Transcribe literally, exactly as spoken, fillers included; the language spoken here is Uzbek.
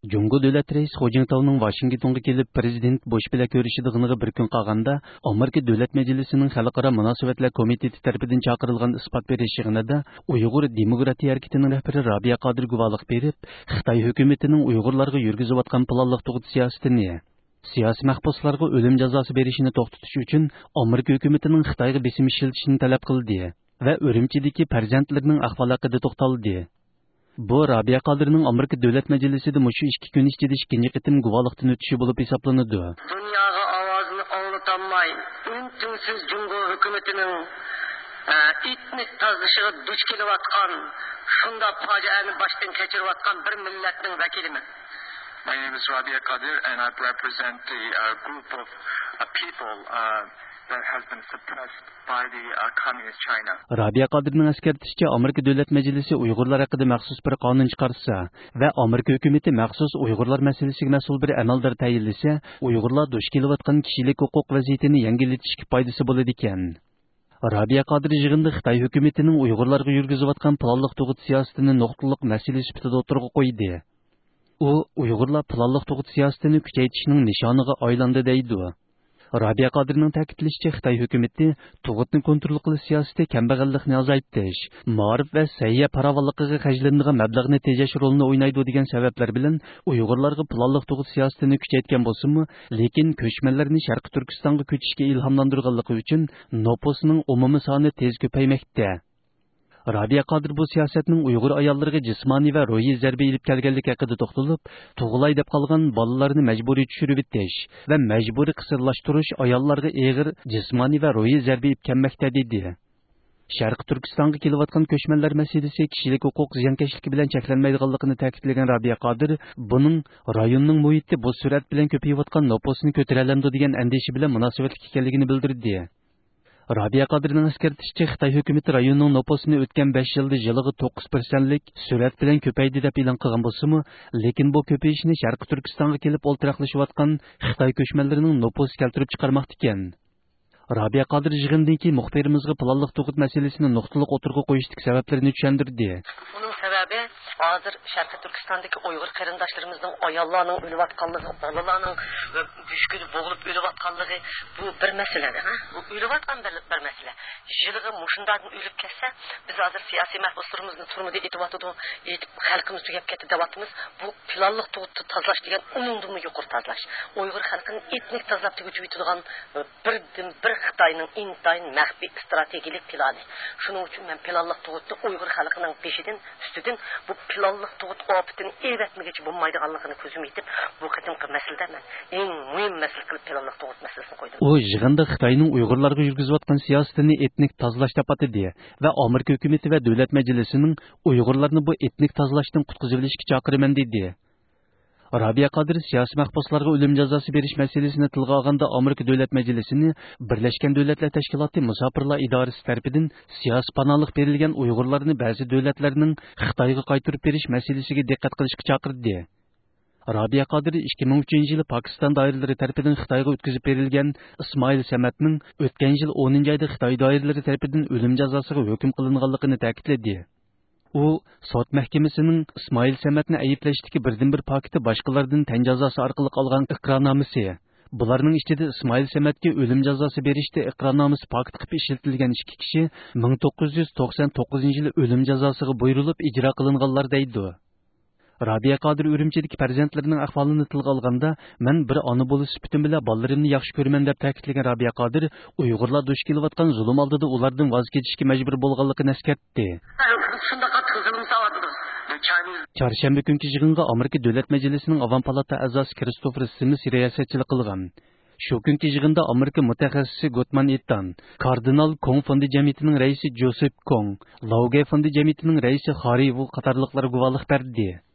Jungo davlat reisi Ho Jintauning Washingtonga kelib prezident Bush bilan ko'rishadiganiga bir kun qolganda, Amerika Davlat Majlisining Xalqaro munosabatlar komiteti tarafidan chaqirilgan isbot berish yig'inida Uyg'ur demokratiya harakatining rahbari Rabiya Qodir guvohlik berib, Xitoy hukumatining Uyg'urlarga yurgizayotgan planliq tug'ut siyosatini, siyosiy mahbuslarga o'lim jazosi berishini to'xtatish uchun Amerika hukumatining Xitoyga besim ishlatishini talab qildi va Urumchidagi farzandlarining ahvoli haqida to'xtaldi. Bu Rabiya Qodirning Amerika Davlat Majlisida mushu ikki kun ichida ikkinchi qitim guvohlikdan o'tishi bo'lib hisoblanadi. Dunyoga ovozini anglatolmay, untingsiz Jungo hukumatining etnik tozlashiga duch kelayotgan, shunda fojiani boshdan kechirayotgan bir millatning vakiliman. My name is Rabiya Qadir and I represent the uh, group of uh, people uh, that has been suppressed by the uh, communist China. Rabiya Qodirning eskartishicha, Amerika Davlat Majlisi Uyg'urlar haqida maxsus bir qonun chiqarsa va Amerika hukumati maxsus Uyg'urlar masalasiga mas'ul bir amaldor tayinlasa, Uyg'urlar duch kelayotgan kishilik huquq vaziyatini yangilatishga foydasi bo'ladi ekan. Rabiya Qodir yig'inda Xitoy hukumatining Uyg'urlarga yurgizayotgan planliq tug'ut siyosatini nuqtaliq masala sifatida o'tirg'a qo'ydi. U Uyg'urlar planliq tug'ut siyosatini kuchaytirishning nishoniga aylandi deydi. Rabiya Qodirning ta'kidlashicha, Xitoy hukumati tug'utni kontrol qilish siyosati kambag'allikni azaytish, ma'rif va sayya farovonligiga xarjlanadigan mablag'ni tejash rolini o'ynaydi degan sabablar bilan Uyg'urlarga planliq tug'ut siyosatini kuchaytgan bo'lsa-mu, lekin ko'chmanlarni Sharqi Turkistonga ko'chishga ilhomlantirganligi uchun nopusning umumiy soni tez ko'paymoqda. Rabiya Qodir bu siyosatning Uyg'ur ayollariga jismoniy va ruhiy zarba ilib kelganligi haqida to'xtalib, tug'ilay deb qolgan bolalarni majburiy tushirib etish va majburiy qisirlashtirish ayollarga og'ir jismoniy va ruhiy zarba ilib kelmoqda dedi. Sharq Turkistonga kelayotgan ko'chmanlar masalasi kishilik huquq ziyonkashligi bilan cheklanmaydiganligini ta'kidlagan Rabiya Qodir, buning rayonning muhiti bu surat bilan ko'payayotgan nopusni ko'taralandi degan andisha bilan munosabatli ekanligini bildirdi. Rabiya Qodirning eskartishicha, Xitoy hukumati rayonning nopusini o'tgan besh yilda yiliga to'qqiz foizlik surat bilan ko'paydi deb e'lon qilgan bo'lsa-mu, lekin bu ko'payishni Sharqi Turkistonga kelib o'ltiraqlashayotgan Xitoy ko'chmanlarining nopus keltirib chiqarmoqda ekan. Rabiya Qodir yig'indan keyin muxbirimizga planliq tug'ut masalasini nuqtaliq o'tirg'a qo'yishlik sabablarini tushuntirdi. Bunun sababi hozir Sharqi Turkistondagi Uyg'ur qarindoshlarimizning ayollarning o'layotganligi, bolalarning bushkul bo'g'ilib o'layotganligi bu bir masaladir, ha? Bu o'layotgan bir, bir masala. Yiliga mushundan o'lib ketsa, biz hozir siyosiy mahbuslarimizni turmada etyapti, etib xalqimiz tugab ketdi deyapmiz. Bu planliq tug'utni tozalash degan umumdan yuqori tozalash. Uyg'ur xalqining etnik tozalab tugutadigan birdan bir Xitoyning intayin maxfiy strategik plani. Shuning uchun men planliq tug'utni Uyg'ur xalqining peshidan, ustidan bu planliq tug'ut ofatini evatmagicha bo'lmaydiganligini ko'zim yetib, bu qatimqi masalada men eng muhim masala qilib planliq tug'ut masalasini qo'ydim. U yig'inda Xitoyning Uyg'urlarga yurgizayotgan siyosatini etnik tozalash tapati va Amerika hukumati va Davlat Majlisining Uyg'urlarni bu etnik tozalashdan qutqizishga chaqiraman dedi. Rabiya Qodir siyosiy mahbuslarga o'lim jazosi berish masalasini tilga olganda Amerika Davlat Majlisini Birlashgan Davlatlar Tashkiloti Musofirlar idorasi tomonidan siyosiy panohlik berilgan Uyg'urlarni ba'zi davlatlarning Xitoyga qaytarib berish masalasiga diqqat qilishga chaqirdi. Rabiya Qodir ikki ming uchinchi yili Pokiston doiralari tomonidan Xitoyga o'tkazib berilgan Ismoil Samatning o'tgan yil o'ninchi oyda Xitoy doiralari tomonidan o'lim jazosiga hukm qilinganligini ta'kidladi. U sud mahkamasining Ismoil Samatni ayblashdagi birdan bir paketi boshqalardan tan jazosi orqali olgan iqrornomasi. Bularning ichida Ismoil Samatga o'lim jazosi berishda iqrornomasi paketi qilib ishlatilgan ikki kishi ming to'qqiz yuz to'qson to'qqizinchi yili o'lim jazosiga buyurilib ijro qilinganlar deydi. Rabiya Qodir Urumchidagi farzandlarining ahvolini tilga olganda, men bir ona bo'lish sifatim bilan bolalarimni yaxshi ko'raman deb ta'kidlagan Rabiya Qodir, Uyg'urlar duch kelayotgan zulm oldida ulardan voz kechishga majbur bo'lganligini eskartdi. Chorshanba kungi yig'inga Amerika Davlat Majlisining Avam palata a'zosi Kristofer Simis riyosatchilik qilgan. Shu kungi yig'inda Amerika mutaxassisi Gotman Ettan, Kardinal Kong fondi jamiyatining raisi Joseph Kong, Laugay fondi jamiyatining raisi Hari Wu qatorliqlar guvohlik berdi.